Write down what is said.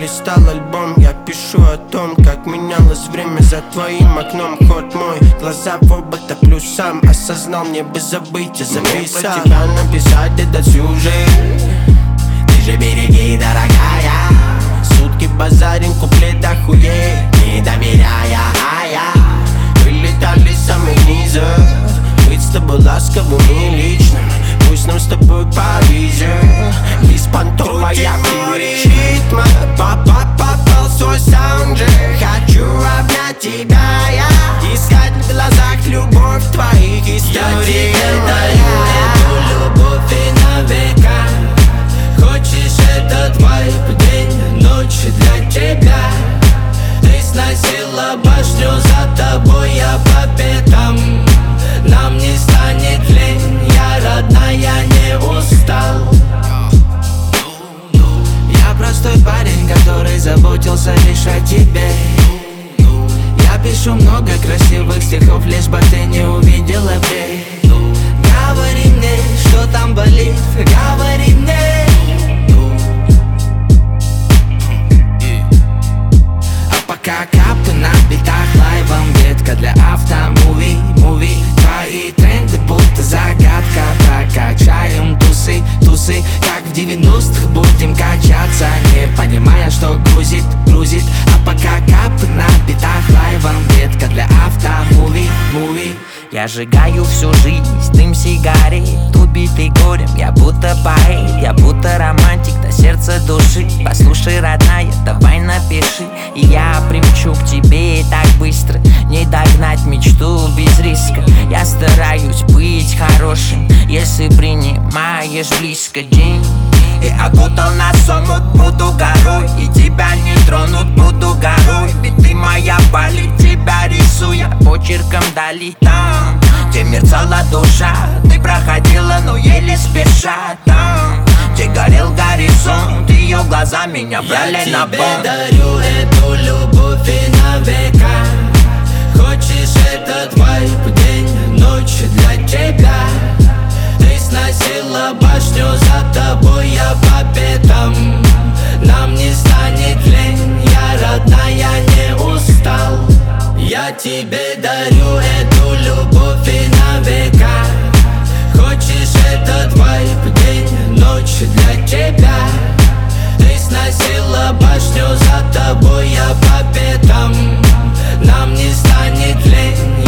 листал альбом, я пишу о том, как менялось время за твоим окном. Ход мой, глаза в оба топлю сам. Осознал, мне бы забыть, я записал. Мне про тебя написать этот сюжет. Ты же береги, дорогая. Сутки базарим, куплет охуеть, не доверяя, вылетали с самых низов. Быть с тобой ласковым и личным, пусть нам с тобой повезет. Беспонтовая ритма, попал в свой саундтрек. Хочу обнять тебя, я искать в глазах любовь твоих историй. Я тебе даю эту любовь и на века. Хочешь этот вайб, день, ночь для тебя. Ты сносила башню, за тобой я по пятам. Нам не станет лень, я родная, не устал. Я простой парень, который заботился лишь о тебе. Я пишу много красивых стихов, лишь бы ты не увидела бей. Говори мне, что там болит, говори мне. Пока капы на битах лайвом, ветка для автомуви, твои тренды будто загадка. Прокачаем тусы, как в 90-х будем качаться, не понимая, что грузит. А пока капы на битах лайвом, ветка для автомуви. Я сжигаю всю жизнь, дым сигарет, убитый горем. Я будто поэт, я будто романтик до сердца души. Послушай, родная, давай напиши, и я примчу к тебе так быстро. Не догнать мечту без риска. Я стараюсь быть хорошим, если принимаешь близко день. И окутал нас омут, буду горой, и тебя не тронут, буду горой. Ведь ты моя боль, тебя рисуя почерком дали там, где мерцала душа. Ты проходила, но еле спеша там, где горел горизонт. Ее глаза меня брали на бок. Я тебе дарю эту любовь и на века. Хочешь этот вайб, день, ночь для тебя. Ты сносила башню, за тобой я по пятам. Нам не станет лень, я родная, не устал. Я тебе дарю эту любовь и на века. Хочешь этот вайб, день, ночь для тебя. Ты сносила башню, за тобой я по пятам. Нам не станет лень,